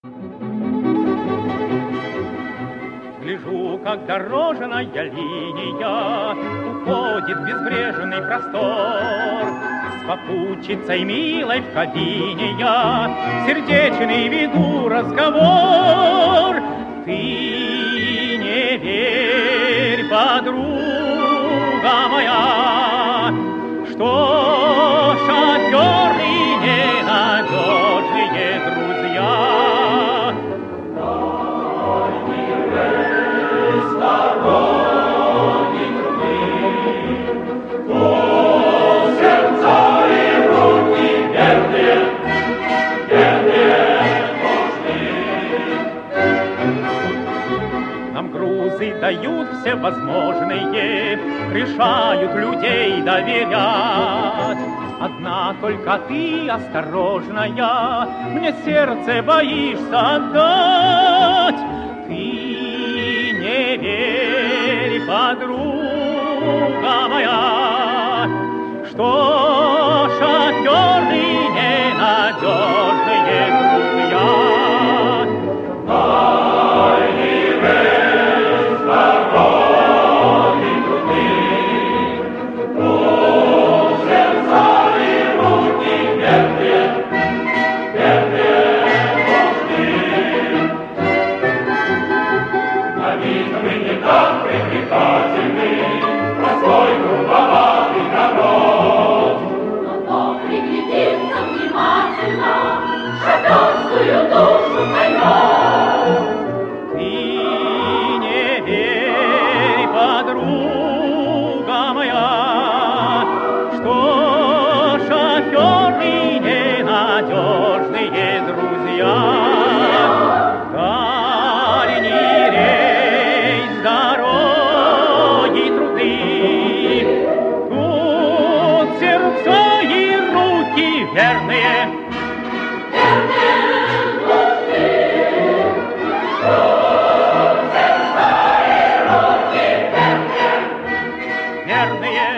Гляжу, как дорожная линия уходит в безбрежный простор. С попутчицей милой в кабине я сердечный веду разговор. Ты не верь, подруга моя, что шоферы ненадежные друзья. Нам грузы дают всевозможные, решают людей доверять. Одна только ты осторожная, мне сердце боишься отдать. Ты не верь, подруга моя, что шоферы ненадежные друзья. Шоферскую душу поймет. Ты не верь, подруга моя, что шоферы ненадежные друзья. Дальний рейс, дороги трудны, тут сердца и руки верные. Верные